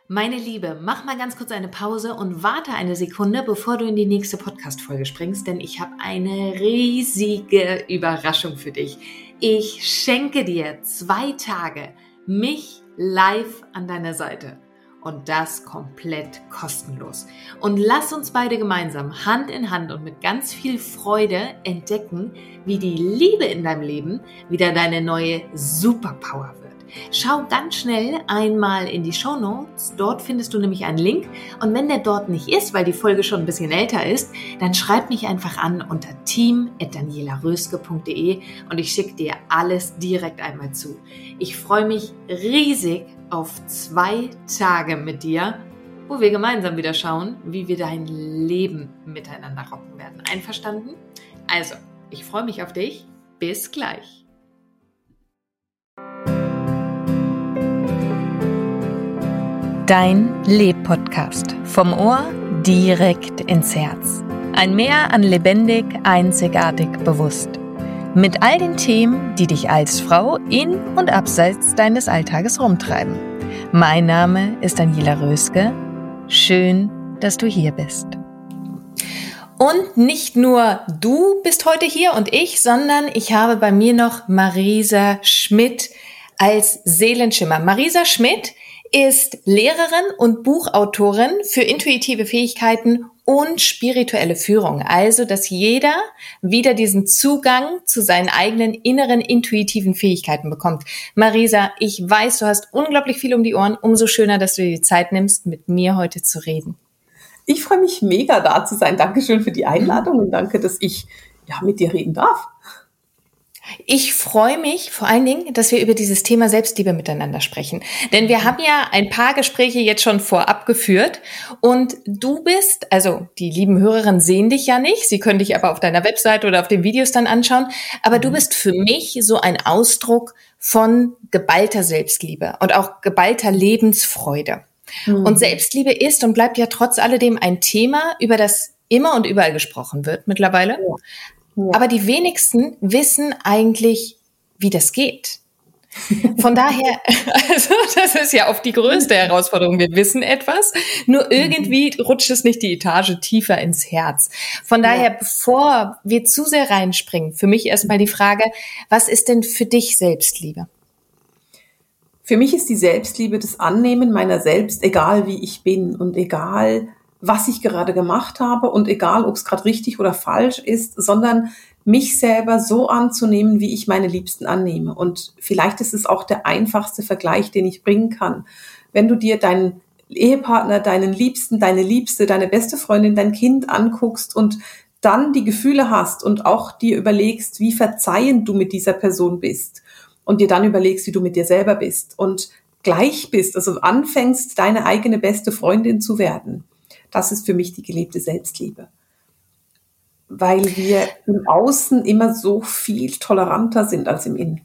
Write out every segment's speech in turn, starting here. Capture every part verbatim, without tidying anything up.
Meine Liebe, mach mal ganz kurz eine Pause und warte eine Sekunde, bevor du in die nächste Podcast-Folge springst, denn ich habe eine riesige Überraschung für dich. Ich schenke dir zwei Tage mich live an deiner Seite und das komplett kostenlos. Und lass uns beide gemeinsam Hand in Hand und mit ganz viel Freude entdecken, wie die Liebe in deinem Leben wieder deine neue Superpower wird. Schau ganz schnell einmal in die Shownotes, dort findest du nämlich einen Link und wenn der dort nicht ist, weil die Folge schon ein bisschen älter ist, dann schreib mich einfach an unter team at daniela röske punkt de und ich schicke dir alles direkt einmal zu. Ich freue mich riesig auf zwei Tage mit dir, wo wir gemeinsam wieder schauen, wie wir dein Leben miteinander rocken werden. Einverstanden? Also, ich freue mich auf dich. Bis gleich. Dein Leb-Podcast. Vom Ohr direkt ins Herz. Ein Meer an lebendig, einzigartig, bewusst. Mit all den Themen, die dich als Frau in und abseits deines Alltages rumtreiben. Mein Name ist Daniela Röske. Schön, dass du hier bist. Und nicht nur du bist heute hier und ich, sondern ich habe bei mir noch Marisa Schmidt als Seelenschimmer. Marisa Schmidt ist Lehrerin und Buchautorin für intuitive Fähigkeiten und spirituelle Führung. Also, dass jeder wieder diesen Zugang zu seinen eigenen inneren intuitiven Fähigkeiten bekommt. Marisa, ich weiß, du hast unglaublich viel um die Ohren. Umso schöner, dass du dir die Zeit nimmst, mit mir heute zu reden. Ich freue mich mega, da zu sein. Dankeschön für die Einladung und danke, dass ich ja mit dir reden darf. Ich freue mich vor allen Dingen, dass wir über dieses Thema Selbstliebe miteinander sprechen. Denn wir haben ja ein paar Gespräche jetzt schon vorab geführt und du bist, also die lieben Hörerinnen sehen dich ja nicht, sie können dich aber auf deiner Webseite oder auf den Videos dann anschauen, aber du bist für mich so ein Ausdruck von geballter Selbstliebe und auch geballter Lebensfreude. Mhm. Und Selbstliebe ist und bleibt ja trotz alledem ein Thema, über das immer und überall gesprochen wird mittlerweile. Ja. Ja. Aber die wenigsten wissen eigentlich, wie das geht. Von daher, also das ist ja oft die größte Herausforderung. Wir wissen etwas, nur irgendwie rutscht es nicht die Etage tiefer ins Herz. Von daher, ja. Bevor wir zu sehr reinspringen, für mich erstmal die Frage, was ist denn für dich Selbstliebe? Für mich ist die Selbstliebe das Annehmen meiner selbst, egal wie ich bin und egal was ich gerade gemacht habe und egal, ob es gerade richtig oder falsch ist, sondern mich selber so anzunehmen, wie ich meine Liebsten annehme. Und vielleicht ist es auch der einfachste Vergleich, den ich bringen kann. Wenn du dir deinen Ehepartner, deinen Liebsten, deine Liebste, deine beste Freundin, dein Kind anguckst und dann die Gefühle hast und auch dir überlegst, wie verzeihend du mit dieser Person bist und dir dann überlegst, wie du mit dir selber bist und gleich bist, also anfängst, deine eigene beste Freundin zu werden. Das ist für mich die gelebte Selbstliebe. Weil wir im Außen immer so viel toleranter sind als im Innen.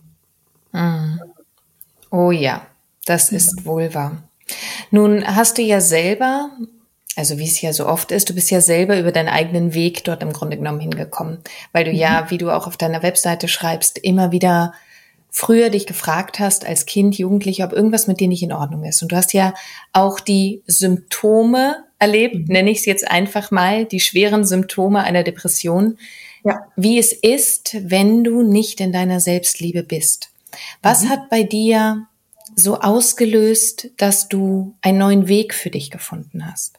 Oh ja, das ist wohl wahr. Nun hast du ja selber, also wie es ja so oft ist, du bist ja selber über deinen eigenen Weg dort im Grunde genommen hingekommen. Weil du mhm. ja, wie du auch auf deiner Webseite schreibst, immer wieder früher dich gefragt hast als Kind, Jugendlicher, ob irgendwas mit dir nicht in Ordnung ist. Und du hast ja auch die Symptome erlebt, nenne ich es jetzt einfach mal, die schweren Symptome einer Depression, ja. Wie es ist, wenn du nicht in deiner Selbstliebe bist. Was mhm. hat bei dir so ausgelöst, dass du einen neuen Weg für dich gefunden hast?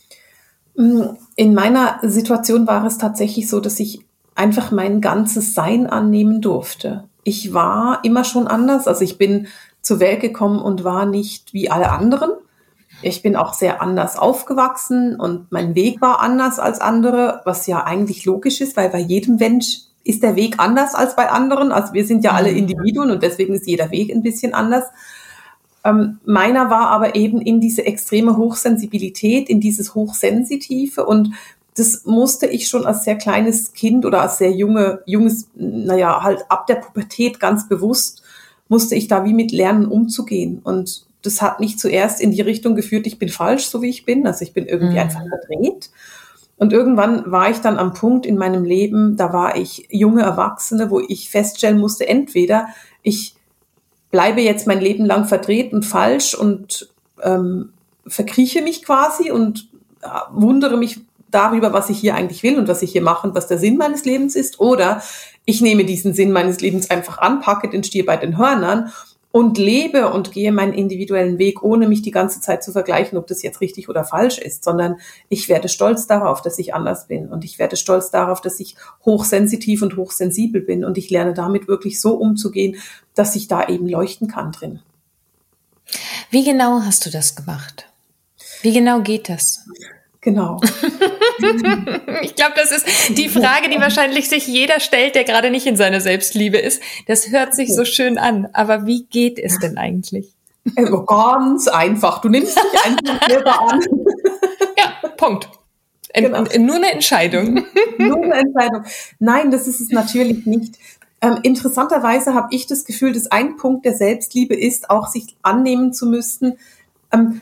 In meiner Situation war es tatsächlich so, dass ich einfach mein ganzes Sein annehmen durfte. Ich war immer schon anders, also ich bin zur Welt gekommen und war nicht wie alle anderen. Ich bin auch sehr anders aufgewachsen und mein Weg war anders als andere, was ja eigentlich logisch ist, weil bei jedem Mensch ist der Weg anders als bei anderen. Also wir sind ja alle Individuen und deswegen ist jeder Weg ein bisschen anders. Ähm, meiner war aber eben in diese extreme Hochsensibilität, in dieses Hochsensitive und das musste ich schon als sehr kleines Kind oder als sehr junge, junges, naja, halt ab der Pubertät ganz bewusst, musste ich da wie mit lernen umzugehen. Und das hat mich zuerst in die Richtung geführt, ich bin falsch, so wie ich bin. Also ich bin irgendwie mhm. einfach verdreht. Und irgendwann war ich dann am Punkt in meinem Leben, da war ich junge Erwachsene, wo ich feststellen musste, entweder ich bleibe jetzt mein Leben lang verdreht und falsch und ähm, verkrieche mich quasi und wundere mich darüber, was ich hier eigentlich will und was ich hier mache und was der Sinn meines Lebens ist. Oder ich nehme diesen Sinn meines Lebens einfach an, packe den Stier bei den Hörnern und lebe und gehe meinen individuellen Weg, ohne mich die ganze Zeit zu vergleichen, ob das jetzt richtig oder falsch ist, sondern ich werde stolz darauf, dass ich anders bin und ich werde stolz darauf, dass ich hochsensitiv und hochsensibel bin und ich lerne damit wirklich so umzugehen, dass ich da eben leuchten kann drin. Wie genau hast du das gemacht? Wie genau geht das? Genau. Ich glaube, das ist die Frage, die wahrscheinlich sich jeder stellt, der gerade nicht in seiner Selbstliebe ist. Das hört sich so schön an. Aber wie geht es denn eigentlich? Also ganz einfach. Du nimmst dich einfach selber an. Ja, Punkt. En- Genau. Nur eine Entscheidung. Nur eine Entscheidung. Nein, das ist es natürlich nicht. Ähm, interessanterweise habe ich das Gefühl, dass ein Punkt der Selbstliebe ist, auch sich annehmen zu müssen. Ähm,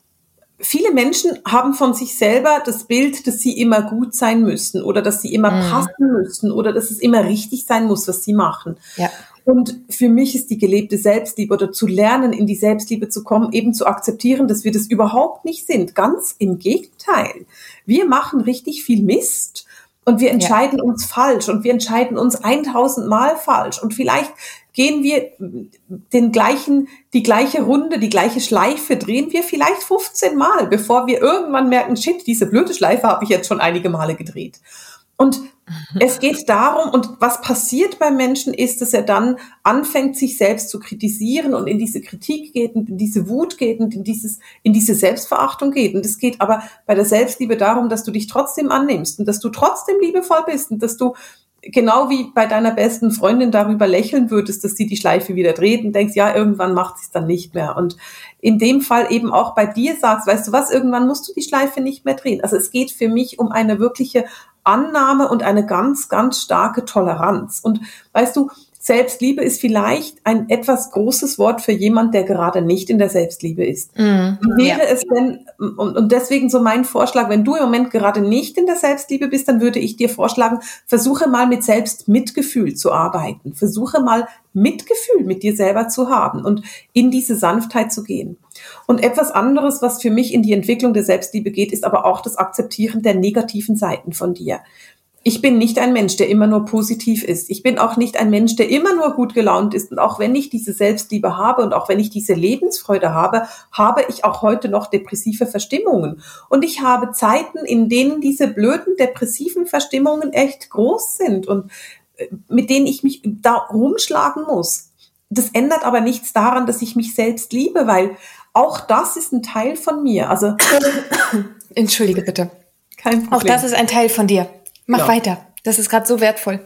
Viele Menschen haben von sich selber das Bild, dass sie immer gut sein müssen oder dass sie immer Mhm. passen müssen oder dass es immer richtig sein muss, was sie machen. Ja. Und für mich ist die gelebte Selbstliebe oder zu lernen, in die Selbstliebe zu kommen, eben zu akzeptieren, dass wir das überhaupt nicht sind. Ganz im Gegenteil. Wir machen richtig viel Mist. Und wir entscheiden ja. uns falsch und wir entscheiden uns eintausend Mal falsch. Und vielleicht gehen wir den gleichen, die gleiche Runde, die gleiche Schleife, drehen wir vielleicht fünfzehn Mal, bevor wir irgendwann merken, shit, diese blöde Schleife habe ich jetzt schon einige Male gedreht. Und es geht darum, und was passiert beim Menschen ist, dass er dann anfängt, sich selbst zu kritisieren und in diese Kritik geht und in diese Wut geht und in dieses, in diese Selbstverachtung geht. Und es geht aber bei der Selbstliebe darum, dass du dich trotzdem annimmst und dass du trotzdem liebevoll bist und dass du genau wie bei deiner besten Freundin darüber lächeln würdest, dass sie die Schleife wieder dreht und denkst, ja, irgendwann macht sie es dann nicht mehr. Und in dem Fall eben auch bei dir sagst, weißt du was, irgendwann musst du die Schleife nicht mehr drehen. Also es geht für mich um eine wirkliche Annahme und eine ganz, ganz starke Toleranz. Und weißt du, Selbstliebe ist vielleicht ein etwas großes Wort für jemand, der gerade nicht in der Selbstliebe ist. Mm, Wie wäre ja. es denn, und, und deswegen so mein Vorschlag, wenn du im Moment gerade nicht in der Selbstliebe bist, dann würde ich dir vorschlagen, versuche mal mit Selbstmitgefühl zu arbeiten. Versuche mal Mitgefühl mit dir selber zu haben und in diese Sanftheit zu gehen. Und etwas anderes, was für mich in die Entwicklung der Selbstliebe geht, ist aber auch das Akzeptieren der negativen Seiten von dir. Ich bin nicht ein Mensch, der immer nur positiv ist. Ich bin auch nicht ein Mensch, der immer nur gut gelaunt ist. Und auch wenn ich diese Selbstliebe habe und auch wenn ich diese Lebensfreude habe, habe ich auch heute noch depressive Verstimmungen. Und ich habe Zeiten, in denen diese blöden depressiven Verstimmungen echt groß sind und mit denen ich mich da rumschlagen muss. Das ändert aber nichts daran, dass ich mich selbst liebe, weil auch das ist ein Teil von mir. Also Entschuldige bitte. Kein Problem. Auch das ist ein Teil von dir. Mach ja. weiter. Das ist gerade so wertvoll.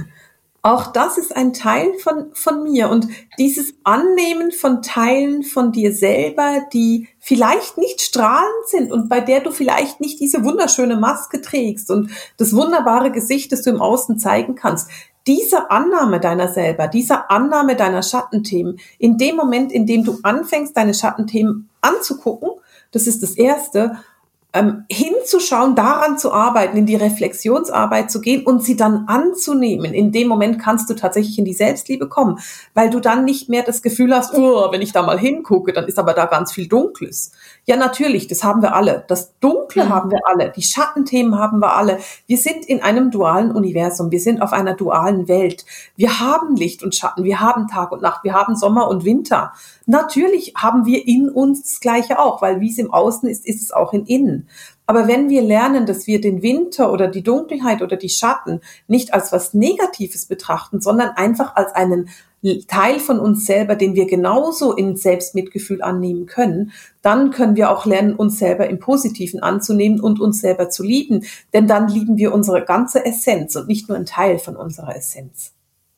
Auch das ist ein Teil von, von mir. Und dieses Annehmen von Teilen von dir selber, die vielleicht nicht strahlend sind und bei der du vielleicht nicht diese wunderschöne Maske trägst und das wunderbare Gesicht, das du im Außen zeigen kannst, diese Annahme deiner selber, diese Annahme deiner Schattenthemen, in dem Moment, in dem du anfängst, deine Schattenthemen anzugucken, das ist das Erste, Ähm, hinzuschauen, daran zu arbeiten, in die Reflexionsarbeit zu gehen und sie dann anzunehmen. In dem Moment kannst du tatsächlich in die Selbstliebe kommen, weil du dann nicht mehr das Gefühl hast, oh, wenn ich da mal hingucke, dann ist aber da ganz viel Dunkles. Ja, natürlich, das haben wir alle. Das Dunkle mhm. haben wir alle. Die Schattenthemen haben wir alle. Wir sind in einem dualen Universum. Wir sind auf einer dualen Welt. Wir haben Licht und Schatten. Wir haben Tag und Nacht. Wir haben Sommer und Winter. Natürlich haben wir in uns das Gleiche auch, weil wie es im Außen ist, ist es auch in innen. Aber wenn wir lernen, dass wir den Winter oder die Dunkelheit oder die Schatten nicht als was Negatives betrachten, sondern einfach als einen Teil von uns selber, den wir genauso in Selbstmitgefühl annehmen können, dann können wir auch lernen, uns selber im Positiven anzunehmen und uns selber zu lieben. Denn dann lieben wir unsere ganze Essenz und nicht nur einen Teil von unserer Essenz.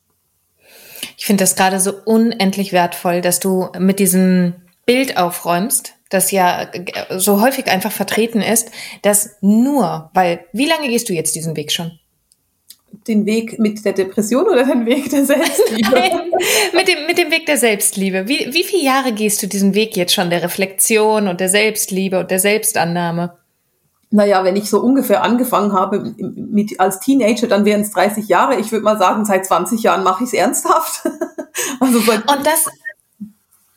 Ich finde das gerade so unendlich wertvoll, dass du mit diesem Bild aufräumst, das ja so häufig einfach vertreten ist, dass nur, weil, wie lange gehst du jetzt diesen Weg schon? Den Weg mit der Depression oder den Weg der Selbstliebe? Nein, mit dem, mit dem Weg der Selbstliebe. Wie, wie viele Jahre gehst du diesen Weg jetzt schon der Reflexion und der Selbstliebe und der Selbstannahme? Naja, wenn ich so ungefähr angefangen habe mit, als Teenager, dann wären es dreißig Jahre. Ich würde mal sagen, seit zwanzig Jahren mache ich es ernsthaft. Also und das,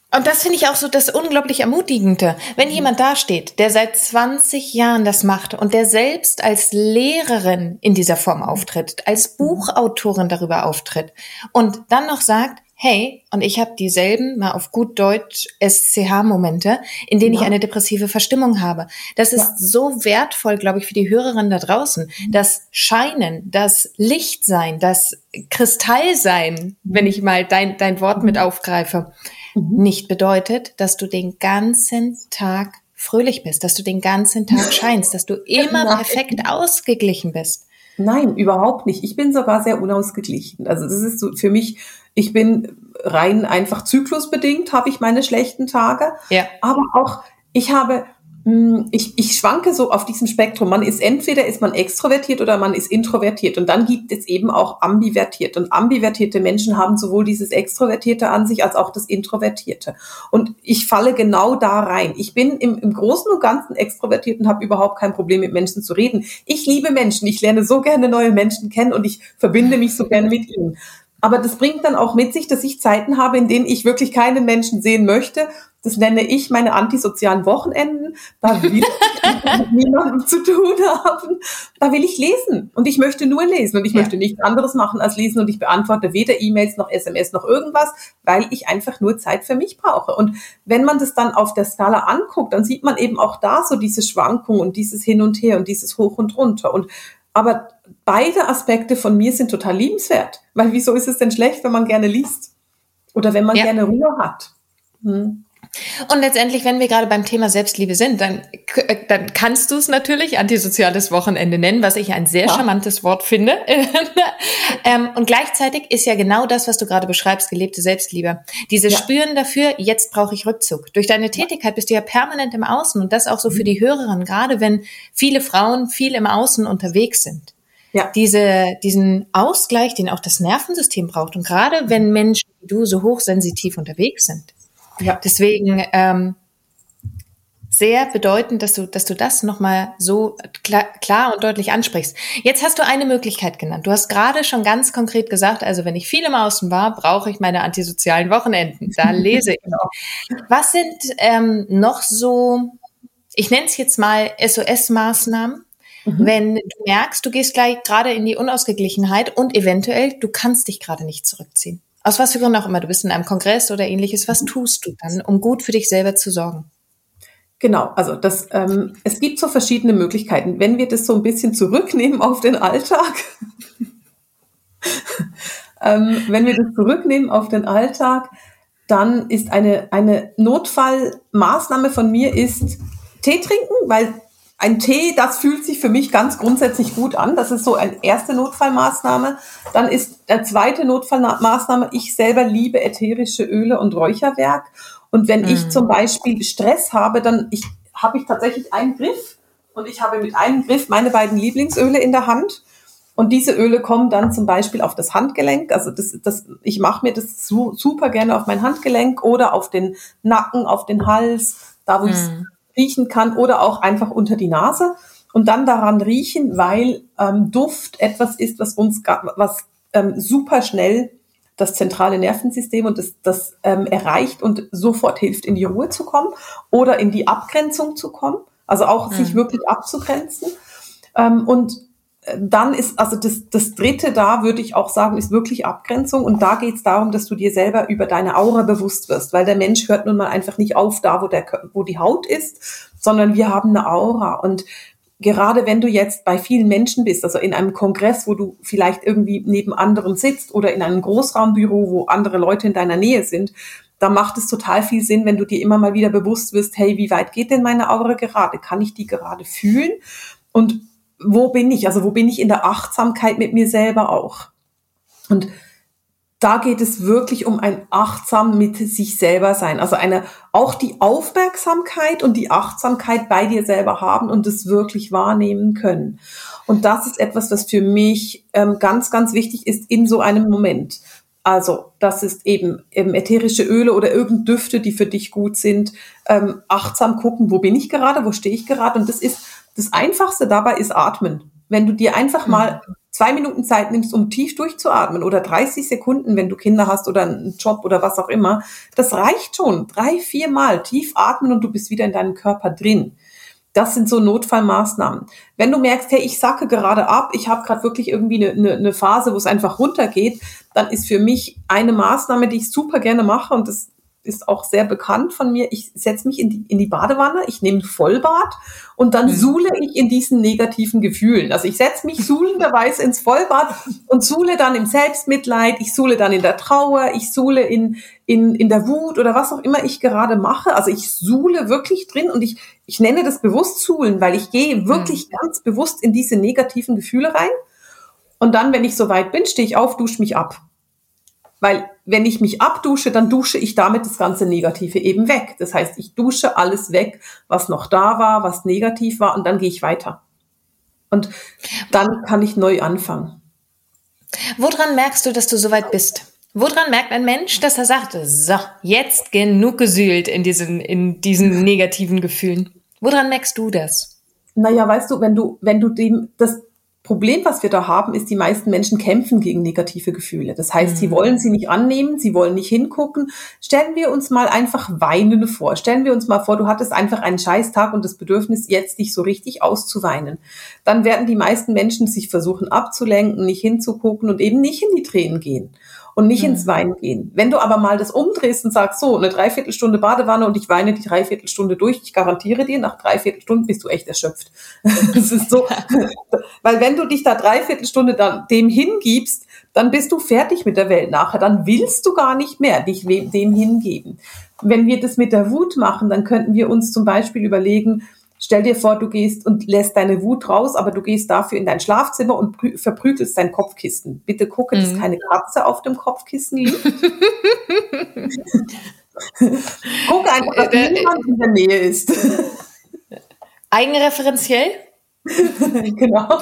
Und das finde ich auch so das unglaublich Ermutigende. Wenn jemand dasteht, der seit zwanzig Jahren das macht und der selbst als Lehrerin in dieser Form auftritt, als Buchautorin darüber auftritt und dann noch sagt, hey, und ich habe dieselben, mal auf gut Deutsch, S C H-Momente, in denen ja. ich eine depressive Verstimmung habe. Das ist ja. so wertvoll, glaube ich, für die Hörerinnen da draußen. Das Scheinen, das Lichtsein, das Kristallsein, wenn ich mal dein, dein Wort mit aufgreife, mhm. nicht bedeutet, dass du den ganzen Tag fröhlich bist, dass du den ganzen Tag scheinst, dass du immer Nein. perfekt ausgeglichen bist. Nein, überhaupt nicht. Ich bin sogar sehr unausgeglichen. Also das ist so für mich, ich bin rein einfach zyklusbedingt, habe ich meine schlechten Tage. Ja. Aber auch, ich habe, ich, ich schwanke so auf diesem Spektrum. Man ist entweder ist man extrovertiert oder man ist introvertiert. Und dann gibt es eben auch ambivertiert. Und ambivertierte Menschen haben sowohl dieses Extrovertierte an sich als auch das Introvertierte. Und ich falle genau da rein. Ich bin im, im Großen und Ganzen extrovertiert und habe überhaupt kein Problem, mit Menschen zu reden. Ich liebe Menschen. Ich lerne so gerne neue Menschen kennen und ich verbinde mich so gerne mit ihnen. Aber das bringt dann auch mit sich, dass ich Zeiten habe, in denen ich wirklich keinen Menschen sehen möchte. Das nenne ich meine antisozialen Wochenenden. Da will ich mit niemandem zu tun haben. Da will ich lesen. Und ich möchte nur lesen. Und ich ja. möchte nichts anderes machen als lesen. Und ich beantworte weder E-Mails noch S M S noch irgendwas, weil ich einfach nur Zeit für mich brauche. Und wenn man das dann auf der Skala anguckt, dann sieht man eben auch da so diese Schwankungen und dieses Hin und Her und dieses Hoch und Runter. Und aber beide Aspekte von mir sind total liebenswert. Weil wieso ist es denn schlecht, wenn man gerne liest? Oder wenn man ja. gerne Ruhe hat? Hm. Und letztendlich, wenn wir gerade beim Thema Selbstliebe sind, dann, dann kannst du es natürlich antisoziales Wochenende nennen, was ich ein sehr ja. charmantes Wort finde. ähm, und gleichzeitig ist ja genau das, was du gerade beschreibst, gelebte Selbstliebe. Dieses ja. Spüren dafür, jetzt brauche ich Rückzug. Durch deine Tätigkeit bist du ja permanent im Außen und das auch so für die Hörerin, gerade wenn viele Frauen viel im Außen unterwegs sind. Ja. Diese, diesen Ausgleich, den auch das Nervensystem braucht. Und gerade wenn Menschen wie du so hochsensitiv unterwegs sind. Ja. Deswegen ähm, sehr bedeutend, dass du, dass du das nochmal so klar, klar und deutlich ansprichst. Jetzt hast du eine Möglichkeit genannt. Du hast gerade schon ganz konkret gesagt, also wenn ich viel im Außen war, brauche ich meine antisozialen Wochenenden. Da lese ich. Was sind ähm, noch so, ich nenne es jetzt mal S O S-Maßnahmen, mhm. wenn du merkst, du gehst gleich gerade in die Unausgeglichenheit und eventuell, du kannst dich gerade nicht zurückziehen. Aus was für Gründen auch immer, du bist in einem Kongress oder ähnliches, was tust du dann, um gut für dich selber zu sorgen? Genau, also das, ähm, es gibt so verschiedene Möglichkeiten. Wenn wir das so ein bisschen zurücknehmen auf den Alltag, ähm, wenn wir das zurücknehmen auf den Alltag, dann ist eine, eine Notfallmaßnahme von mir ist Tee trinken, weil ein Tee, das fühlt sich für mich ganz grundsätzlich gut an. Das ist so eine erste Notfallmaßnahme. Dann ist der zweite Notfallmaßnahme, ich selber liebe ätherische Öle und Räucherwerk. Und wenn mm. ich zum Beispiel Stress habe, dann ich, habe ich tatsächlich einen Griff. Und ich habe mit einem Griff meine beiden Lieblingsöle in der Hand. Und diese Öle kommen dann zum Beispiel auf das Handgelenk. Also das, das, ich mache mir das su- super gerne auf mein Handgelenk oder auf den Nacken, auf den Hals, da wo mm. ich riechen kann oder auch einfach unter die Nase und dann daran riechen, weil ähm, Duft etwas ist, was uns was ähm, super schnell das zentrale Nervensystem und das, das ähm, erreicht und sofort hilft, in die Ruhe zu kommen oder in die Abgrenzung zu kommen, also auch mhm. sich wirklich abzugrenzen. Ähm, und dann ist, also das, das dritte da, würde ich auch sagen, ist wirklich Abgrenzung. Und da geht es darum, dass du dir selber über deine Aura bewusst wirst, weil der Mensch hört nun mal einfach nicht auf da, wo der, wo die Haut ist, sondern wir haben eine Aura. Und gerade wenn du jetzt bei vielen Menschen bist, also in einem Kongress, wo du vielleicht irgendwie neben anderen sitzt oder in einem Großraumbüro, wo andere Leute in deiner Nähe sind, da macht es total viel Sinn, wenn du dir immer mal wieder bewusst wirst, hey, wie weit geht denn meine Aura gerade? Kann ich die gerade fühlen? Und wo bin ich? Also wo bin ich in der Achtsamkeit mit mir selber auch? Und da geht es wirklich um ein achtsam mit sich selber sein. Also eine, auch die Aufmerksamkeit und die Achtsamkeit bei dir selber haben und es wirklich wahrnehmen können. Und das ist etwas, was für mich ähm, ganz, ganz wichtig ist in so einem Moment. Also das ist eben, eben ätherische Öle oder irgendeine Düfte, die für dich gut sind. Ähm, achtsam gucken, wo bin ich gerade, wo stehe ich gerade? Und das ist das Einfachste dabei ist Atmen. Wenn du dir einfach mal zwei Minuten Zeit nimmst, um tief durchzuatmen oder dreißig Sekunden, wenn du Kinder hast oder einen Job oder was auch immer, das reicht schon. Drei, vier Mal tief atmen und du bist wieder in deinem Körper drin. Das sind so Notfallmaßnahmen. Wenn du merkst, hey, ich sacke gerade ab, ich habe gerade wirklich irgendwie eine, eine, eine Phase, wo es einfach runtergeht, dann ist für mich eine Maßnahme, die ich super gerne mache, und das ist auch sehr bekannt von mir, ich setze mich in die, in die Badewanne, ich nehme ein Vollbad und dann mhm. suhle ich in diesen negativen Gefühlen. Also ich setze mich suhlenderweise ins Vollbad und suhle dann im Selbstmitleid, ich suhle dann in der Trauer, ich suhle in, in, in der Wut oder was auch immer ich gerade mache. Also ich suhle wirklich drin und ich, ich nenne das bewusst suhlen, weil ich gehe wirklich mhm. ganz bewusst in diese negativen Gefühle rein. Und dann, wenn ich soweit bin, stehe ich auf, dusche mich ab. Weil wenn ich mich abdusche, dann dusche ich damit das ganze Negative eben weg. Das heißt, ich dusche alles weg, was noch da war, was negativ war, und dann gehe ich weiter. Und dann kann ich neu anfangen. Woran merkst du, dass du soweit bist? Woran merkt ein Mensch, dass er sagt, so, jetzt genug gesühlt in diesen, in diesen negativen Gefühlen? Woran merkst du das? Naja, weißt du, wenn du, wenn du dem, das Problem, was wir da haben, ist, die meisten Menschen kämpfen gegen negative Gefühle. Das heißt, mhm. sie wollen sie nicht annehmen, sie wollen nicht hingucken. Stellen wir uns mal einfach Weinende vor. Stellen wir uns mal vor, du hattest einfach einen Scheißtag und das Bedürfnis, jetzt dich so richtig auszuweinen. Dann werden die meisten Menschen sich versuchen abzulenken, nicht hinzugucken und eben nicht in die Tränen gehen und nicht mhm. ins Weinen gehen. Wenn du aber mal das umdrehst und sagst, so, eine Dreiviertelstunde Badewanne und ich weine die Dreiviertelstunde durch, ich garantiere dir, nach Dreiviertelstunden bist du echt erschöpft. Das ist so, weil wenn du dich da Dreiviertelstunde dann dem hingibst, dann bist du fertig mit der Welt nachher, dann willst du gar nicht mehr dich dem hingeben. Wenn wir das mit der Wut machen, dann könnten wir uns zum Beispiel überlegen, stell dir vor, du gehst und lässt deine Wut raus, aber du gehst dafür in dein Schlafzimmer und prü- verprügelst dein Kopfkissen. Bitte gucke, dass mhm. keine Katze auf dem Kopfkissen liegt. Guck einfach, dass äh, niemand in der Nähe ist. Eigenreferenziell? Genau.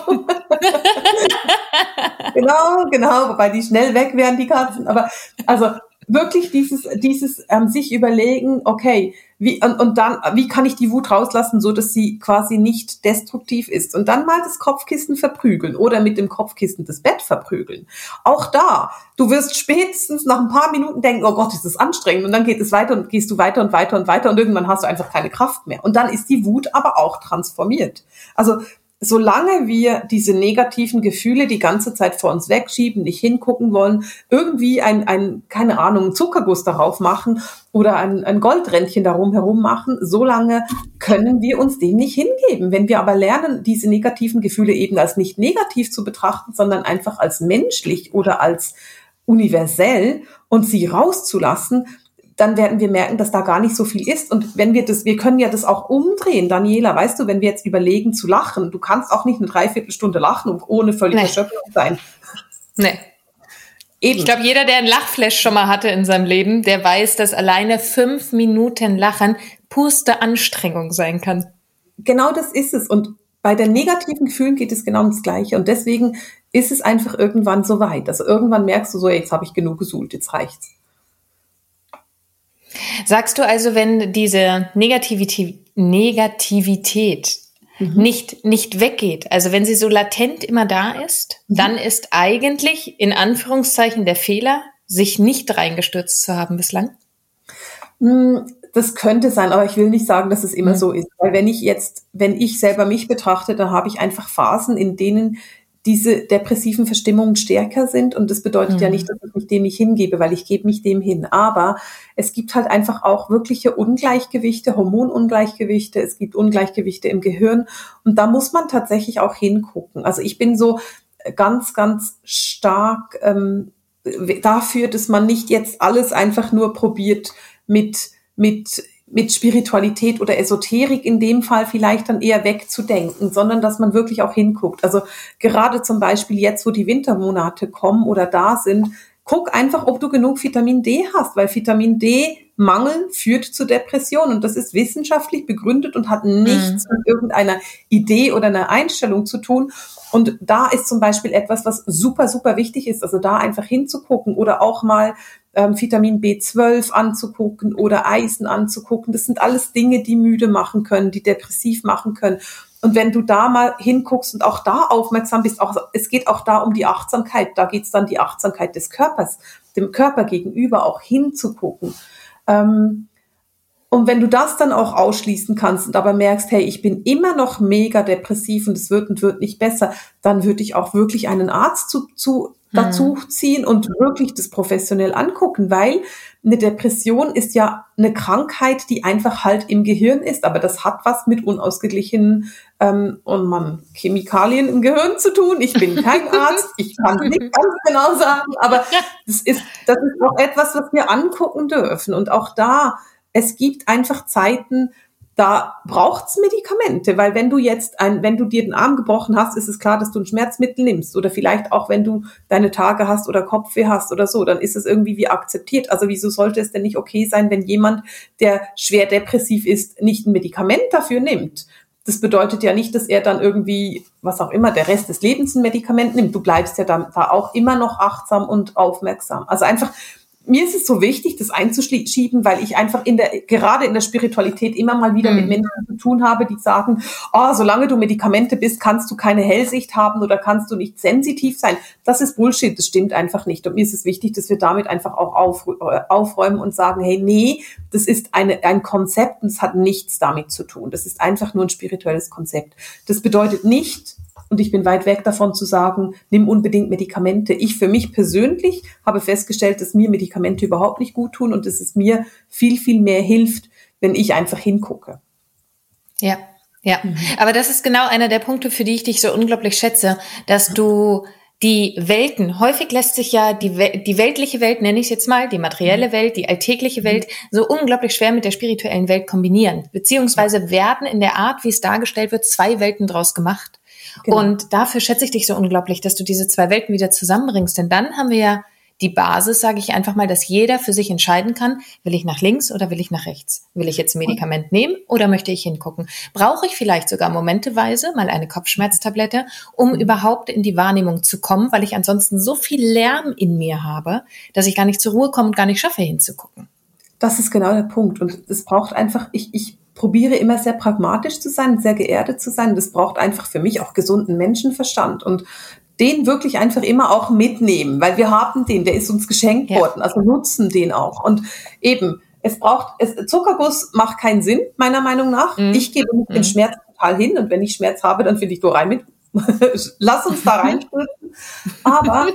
genau, genau, wobei die schnell weg wären, die Katzen. Aber also wirklich dieses, dieses ähm, sich überlegen, okay, wie, und, und dann, wie kann ich die Wut rauslassen, so dass sie quasi nicht destruktiv ist? Und dann mal das Kopfkissen verprügeln oder mit dem Kopfkissen das Bett verprügeln. Auch da, du wirst spätestens nach ein paar Minuten denken, oh Gott, ist das anstrengend. Und dann geht es weiter und gehst du weiter und weiter und weiter und irgendwann hast du einfach keine Kraft mehr. Und dann ist die Wut aber auch transformiert. Also solange wir diese negativen Gefühle die ganze Zeit vor uns wegschieben, nicht hingucken wollen, irgendwie ein, ein keine Ahnung, einen Zuckerguss darauf machen oder ein, ein Goldrändchen darum herum machen, solange können wir uns dem nicht hingeben. Wenn wir aber lernen, diese negativen Gefühle eben als nicht negativ zu betrachten, sondern einfach als menschlich oder als universell und sie rauszulassen, dann werden wir merken, dass da gar nicht so viel ist. Und wenn wir das, wir können ja das auch umdrehen, Daniela, weißt du, wenn wir jetzt überlegen zu lachen, du kannst auch nicht eine Dreiviertelstunde lachen, ohne völlig nee. erschöpft zu sein. Nee. Eben. Ich glaube, jeder, der einen Lachflash schon mal hatte in seinem Leben, der weiß, dass alleine fünf Minuten Lachen purste Anstrengung sein kann. Genau das ist es. Und bei den negativen Gefühlen geht es genau um das Gleiche. Und deswegen ist es einfach irgendwann so weit. Also irgendwann merkst du so, jetzt habe ich genug gesuhlt, jetzt reicht's. Sagst du also, wenn diese Negativität, Negativität mhm. nicht, nicht weggeht, also wenn sie so latent immer da ist, mhm. dann ist eigentlich in Anführungszeichen der Fehler, sich nicht reingestürzt zu haben bislang? Das könnte sein, aber ich will nicht sagen, dass es immer mhm. so ist. Weil wenn ich jetzt, wenn ich selber mich betrachte, dann habe ich einfach Phasen, in denen diese depressiven Verstimmungen stärker sind. Und das bedeutet mhm. ja nicht, dass ich mich dem nicht hingebe, weil ich gebe mich dem hin. Aber es gibt halt einfach auch wirkliche Ungleichgewichte, Hormonungleichgewichte. Es gibt Ungleichgewichte im Gehirn. Und da muss man tatsächlich auch hingucken. Also ich bin so ganz, ganz stark ähm, dafür, dass man nicht jetzt alles einfach nur probiert mit, mit, mit Spiritualität oder Esoterik in dem Fall vielleicht dann eher wegzudenken, sondern dass man wirklich auch hinguckt. Also gerade zum Beispiel jetzt, wo die Wintermonate kommen oder da sind, guck einfach, ob du genug Vitamin D hast, weil Vitamin D-Mangel führt zu Depressionen und das ist wissenschaftlich begründet und hat nichts mhm. mit irgendeiner Idee oder einer Einstellung zu tun. Und da ist zum Beispiel etwas, was super, super wichtig ist, also da einfach hinzugucken oder auch mal ähm, Vitamin B zwölf anzugucken oder Eisen anzugucken. Das sind alles Dinge, die müde machen können, die depressiv machen können. Und wenn du da mal hinguckst und auch da aufmerksam bist, auch, es geht auch da um die Achtsamkeit, da geht es dann die Achtsamkeit des Körpers, dem Körper gegenüber auch hinzugucken. Ähm, und wenn du das dann auch ausschließen kannst und aber merkst, hey, ich bin immer noch mega depressiv und es wird und wird nicht besser, dann würde ich auch wirklich einen Arzt zu, zu dazu ziehen und wirklich das professionell angucken, weil eine Depression ist ja eine Krankheit, die einfach halt im Gehirn ist, aber das hat was mit unausgeglichenen ähm, und man Chemikalien im Gehirn zu tun. Ich bin kein Arzt, ich kann es nicht ganz genau sagen, aber das ist, das ist auch etwas, was wir angucken dürfen. Und auch da, es gibt einfach Zeiten, da braucht's Medikamente, weil wenn du jetzt ein, wenn du dir den Arm gebrochen hast, ist es klar, dass du ein Schmerzmittel nimmst oder vielleicht auch, wenn du deine Tage hast oder Kopfweh hast oder so, dann ist es irgendwie wie akzeptiert. Also wieso sollte es denn nicht okay sein, wenn jemand, der schwer depressiv ist, nicht ein Medikament dafür nimmt? Das bedeutet ja nicht, dass er dann irgendwie, was auch immer, der Rest des Lebens ein Medikament nimmt. Du bleibst ja dann da auch immer noch achtsam und aufmerksam. Also einfach, mir ist es so wichtig, das einzuschieben, weil ich einfach in der, gerade in der Spiritualität immer mal wieder mhm. mit Menschen zu tun habe, die sagen, oh, solange du Medikamente bist, kannst du keine Hellsicht haben oder kannst du nicht sensitiv sein. Das ist Bullshit, das stimmt einfach nicht. Und mir ist es wichtig, dass wir damit einfach auch auf, aufräumen und sagen, hey, nee, das ist eine, ein Konzept und es hat nichts damit zu tun. Das ist einfach nur ein spirituelles Konzept. Das bedeutet nicht, und ich bin weit weg davon zu sagen, nimm unbedingt Medikamente. Ich für mich persönlich habe festgestellt, dass mir Medikamente überhaupt nicht gut tun und dass es mir viel, viel mehr hilft, wenn ich einfach hingucke. Ja, ja. Mhm. Aber das ist genau einer der Punkte, für die ich dich so unglaublich schätze, dass du die Welten, häufig lässt sich ja die, die weltliche Welt, nenne ich es jetzt mal, die materielle Welt, die alltägliche Welt, so unglaublich schwer mit der spirituellen Welt kombinieren. Beziehungsweise werden in der Art, wie es dargestellt wird, zwei Welten draus gemacht. Genau. Und dafür schätze ich dich so unglaublich, dass du diese zwei Welten wieder zusammenbringst. Denn dann haben wir ja die Basis, sage ich einfach mal, dass jeder für sich entscheiden kann, will ich nach links oder will ich nach rechts? Will ich jetzt ein Medikament nehmen oder möchte ich hingucken? Brauche ich vielleicht sogar momenteweise mal eine Kopfschmerztablette, um überhaupt in die Wahrnehmung zu kommen, weil ich ansonsten so viel Lärm in mir habe, dass ich gar nicht zur Ruhe komme und gar nicht schaffe, hinzugucken. Das ist genau der Punkt. Und es braucht einfach, ich, ich probiere immer sehr pragmatisch zu sein, sehr geerdet zu sein. Das braucht einfach für mich auch gesunden Menschenverstand und den wirklich einfach immer auch mitnehmen, weil wir haben den, der ist uns geschenkt ja. worden, also nutzen den auch. Und eben, es braucht, es, Zuckerguss macht keinen Sinn, meiner Meinung nach. Mhm. Ich gebe mit mhm. dem Schmerz total hin und wenn ich Schmerz habe, dann finde ich, du rein mit, lass uns da reinstürzen. Aber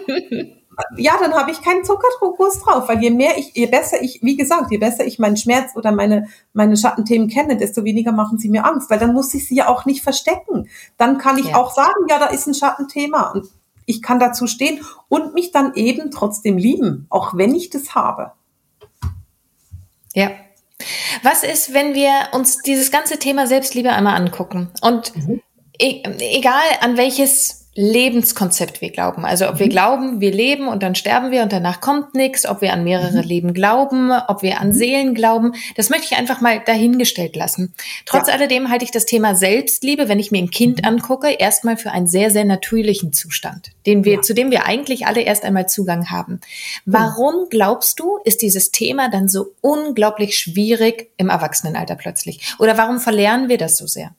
ja, dann habe ich keinen Zuckerguss drauf, weil je mehr ich, je besser ich, wie gesagt, je besser ich meinen Schmerz oder meine, meine Schattenthemen kenne, desto weniger machen sie mir Angst, weil dann muss ich sie ja auch nicht verstecken. Dann kann ich ja. auch sagen, ja, da ist ein Schattenthema und ich kann dazu stehen und mich dann eben trotzdem lieben, auch wenn ich das habe. Ja. Was ist, wenn wir uns dieses ganze Thema Selbstliebe einmal angucken und mhm. e- egal an welches Lebenskonzept wir glauben. Also ob wir glauben, wir leben und dann sterben wir und danach kommt nichts, ob wir an mehrere Leben glauben, ob wir an Seelen glauben, das möchte ich einfach mal dahingestellt lassen. Trotz ja. alledem halte ich das Thema Selbstliebe, wenn ich mir ein Kind angucke, erstmal für einen sehr, sehr natürlichen Zustand, den wir, ja. zu dem wir eigentlich alle erst einmal Zugang haben. Warum glaubst du, ist dieses Thema dann so unglaublich schwierig im Erwachsenenalter plötzlich? Oder warum verlernen wir das so sehr?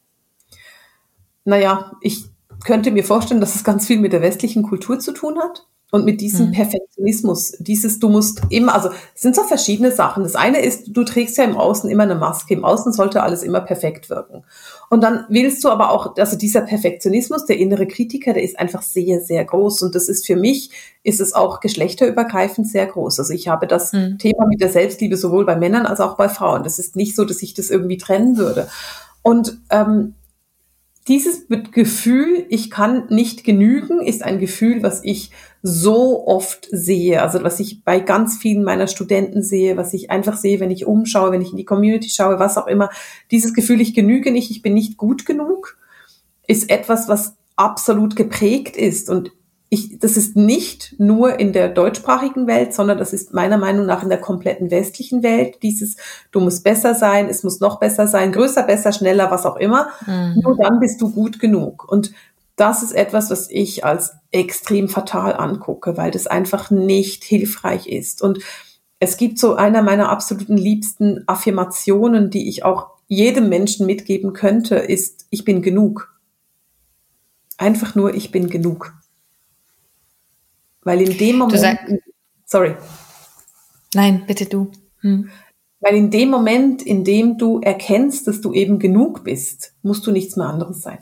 Naja, ich könnte mir vorstellen, dass es ganz viel mit der westlichen Kultur zu tun hat und mit diesem mhm. Perfektionismus. Dieses, du musst immer, also es sind so verschiedene Sachen. Das eine ist, du trägst ja im Außen immer eine Maske. Im Außen sollte alles immer perfekt wirken. Und dann willst du aber auch, also dieser Perfektionismus, der innere Kritiker, der ist einfach sehr, sehr groß. Und das ist für mich, ist es auch geschlechterübergreifend sehr groß. Also ich habe das mhm. Thema mit der Selbstliebe sowohl bei Männern als auch bei Frauen. Das ist nicht so, dass ich das irgendwie trennen würde. Und ähm, dieses Gefühl, ich kann nicht genügen, ist ein Gefühl, was ich so oft sehe. Also was ich bei ganz vielen meiner Studenten sehe, was ich einfach sehe, wenn ich umschaue, wenn ich in die Community schaue, was auch immer. Dieses Gefühl, ich genüge nicht, ich bin nicht gut genug, ist etwas, was absolut geprägt ist. Und ich, das ist nicht nur in der deutschsprachigen Welt, sondern das ist meiner Meinung nach in der kompletten westlichen Welt. Dieses, du musst besser sein, es muss noch besser sein, größer, besser, schneller, was auch immer. Mhm. Nur dann bist du gut genug. Und das ist etwas, was ich als extrem fatal angucke, weil das einfach nicht hilfreich ist. Und es gibt so einer meiner absoluten liebsten Affirmationen, die ich auch jedem Menschen mitgeben könnte, ist, ich bin genug. Einfach nur, ich bin genug. Weil in dem Du Moment, sag, sorry, nein, bitte du. Hm. weil in dem Moment, in dem du erkennst, dass du eben genug bist, musst du nichts mehr anderes sein.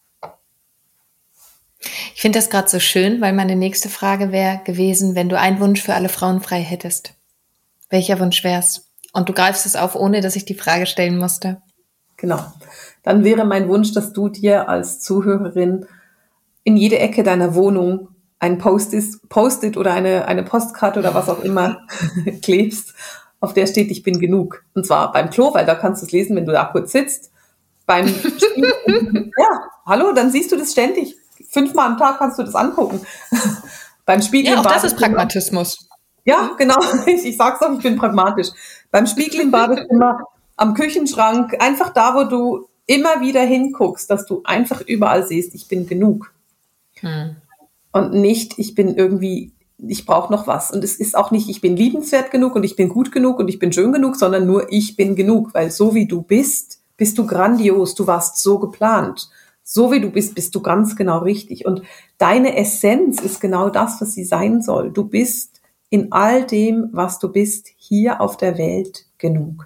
Ich finde das gerade so schön, weil meine nächste Frage wäre gewesen, wenn du einen Wunsch für alle Frauen frei hättest. Welcher Wunsch wär's? Und du greifst es auf, ohne dass ich die Frage stellen musste. Genau. Dann wäre mein Wunsch, dass du dir als Zuhörerin in jede Ecke deiner Wohnung ein Post-it, Post-it oder eine, eine Postkarte oder was auch immer klebst, auf der steht, ich bin genug. Und zwar beim Klo, weil da kannst du es lesen, wenn du da kurz sitzt. Beim Spiel, ja, hallo, dann siehst du das ständig. Fünfmal am Tag kannst du das angucken. Beim Spiegel Ja, im auch das ist Badezimmer. Pragmatismus. Ja, genau. Ich, ich sag's doch, ich bin pragmatisch. Beim Spiegel im Badezimmer, am Küchenschrank, einfach da, wo du immer wieder hinguckst, dass du einfach überall siehst, ich bin genug. Hm. Und nicht, ich bin irgendwie, ich brauche noch was. Und es ist auch nicht, ich bin liebenswert genug und ich bin gut genug und ich bin schön genug, sondern nur, ich bin genug. Weil so wie du bist, bist du grandios. Du warst so geplant. So wie du bist, bist du ganz genau richtig. Und deine Essenz ist genau das, was sie sein soll. Du bist in all dem, was du bist, hier auf der Welt genug.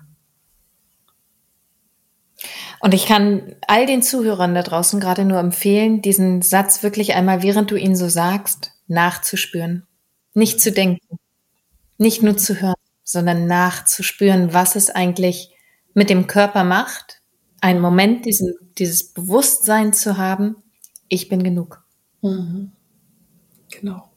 Und ich kann all den Zuhörern da draußen gerade nur empfehlen, diesen Satz wirklich einmal, während du ihn so sagst, nachzuspüren. Nicht zu denken, nicht nur zu hören, sondern nachzuspüren, was es eigentlich mit dem Körper macht, einen Moment diesen, dieses Bewusstsein zu haben, ich bin genug. Mhm. Genau.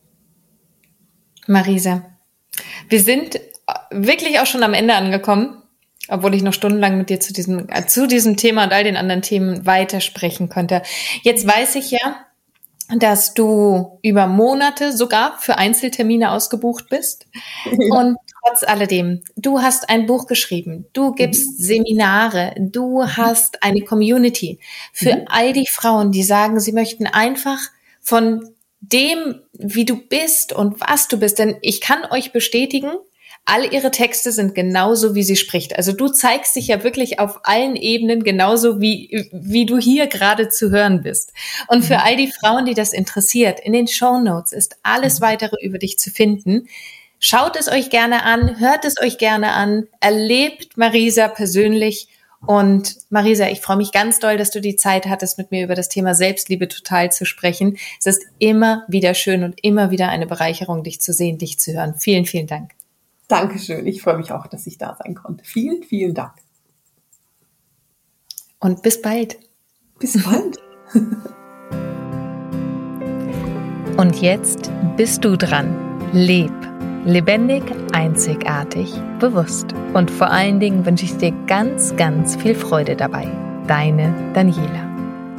Marisa, wir sind wirklich auch schon am Ende angekommen, obwohl ich noch stundenlang mit dir zu diesem, äh, zu diesem Thema und all den anderen Themen weitersprechen könnte. Jetzt weiß ich ja, dass du über Monate sogar für Einzeltermine ausgebucht bist. Ja. Und trotz alledem, du hast ein Buch geschrieben, du gibst Mhm. Seminare, du hast eine Community für Mhm. all die Frauen, die sagen, sie möchten einfach von dem, wie du bist und was du bist, denn ich kann euch bestätigen, all ihre Texte sind genauso, wie sie spricht. Also du zeigst dich ja wirklich auf allen Ebenen genauso, wie, wie du hier gerade zu hören bist. Und für all die Frauen, die das interessiert, in den Shownotes ist alles weitere über dich zu finden. Schaut es euch gerne an, hört es euch gerne an, erlebt Marisa persönlich. Und Marisa, ich freue mich ganz doll, dass du die Zeit hattest, mit mir über das Thema Selbstliebe total zu sprechen. Es ist immer wieder schön und immer wieder eine Bereicherung, dich zu sehen, dich zu hören. Vielen, vielen Dank. Dankeschön. Ich freue mich auch, dass ich da sein konnte. Vielen, vielen Dank. Und bis bald. Bis bald. Und jetzt bist du dran. Leb. Lebendig, einzigartig, bewusst. Und vor allen Dingen wünsche ich dir ganz, ganz viel Freude dabei. Deine Daniela.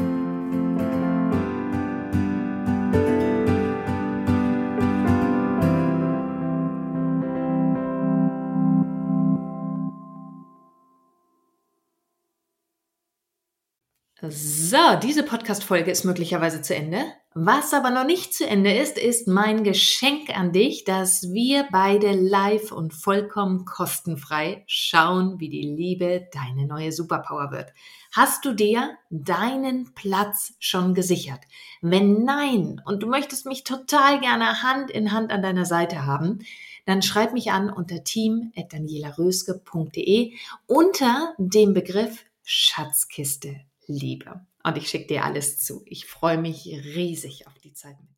So, diese Podcast-Folge ist möglicherweise zu Ende. Was aber noch nicht zu Ende ist, ist mein Geschenk an dich, dass wir beide live und vollkommen kostenfrei schauen, wie die Liebe deine neue Superpower wird. Hast du dir deinen Platz schon gesichert? Wenn nein und du möchtest mich total gerne Hand in Hand an deiner Seite haben, dann schreib mich an unter team at daniela röske punkt de unter dem Begriff Schatzkiste Liebe. Und ich schicke dir alles zu. Ich freue mich riesig auf die Zeit mit dir.